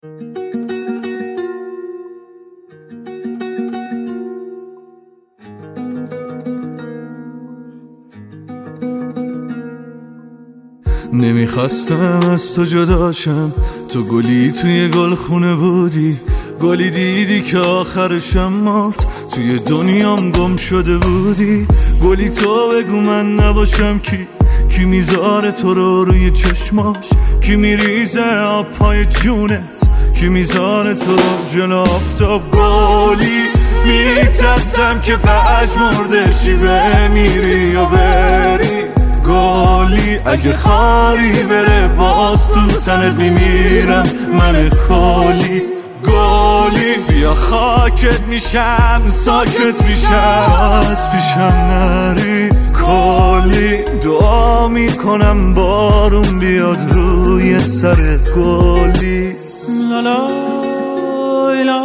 نمیخواستم از تو جداشم، تو گلی توی گلخونه بودی، گلی دیدی که آخرشم مرد، توی دنیام گم شده بودی. گلی تو بگو من نباشم کی میذاره تو رو روی چشماش، کی میریزه آب پای جونت، کی میذاره تو رو جلو آفتاب. گلی میترسم که پژمردشی بمیری یا بری، گلی اگه خاری بره باز تو تنت میمیرم من کلی. گلی بیا خاکت میشم ساکت میشم تا از پیشم نری. کلی دعا میکنم بارون بیاد روی سرت گلی. لالا لا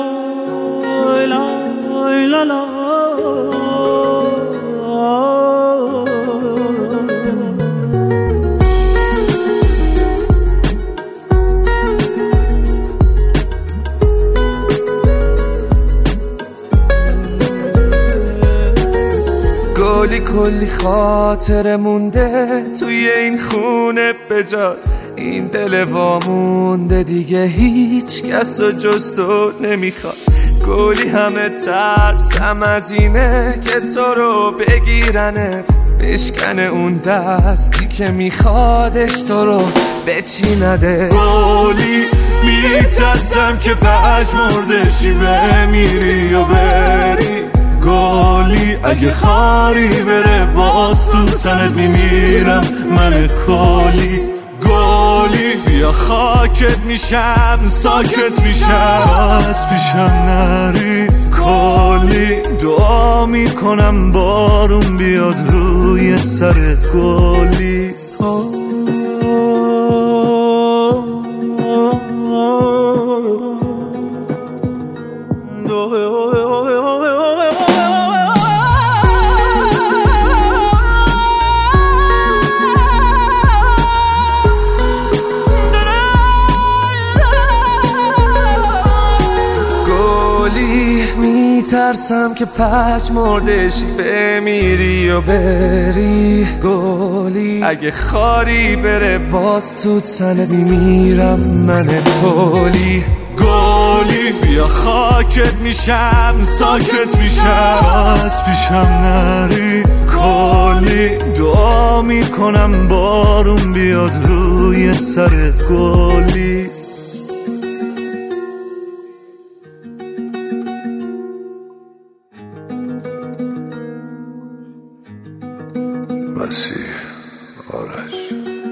لا لا لا. گلی کلی خاطر مونده توی این خونه بجات، این دل وامونده دیگه هیچ کس و جز تو نمیخواد. گلی همه ترسم از اینه که تو رو بگیرنت، بشکنه اون دستی که میخوادش تو رو بچینده. گلی میترسم که پژمردشی بمیری یا بری، گلی اگه خاری بره باز تو تنت میمیرم من کلی. گلی بیا خاکت میشم ساکت میشم تا از پیشم نری. کلی دعا میکنم بارون بیاد روی سرت گلی. میترسم که پژمردشی بمیری و بری، گلی اگه خاری بره باز تو تنت میمیرم من کلی. گلی بیا خاکت میشم ساکت میشم تا از پیشم نری. کلی دعا میکنم بارون بیاد روی سرت گلی. مسیح آرش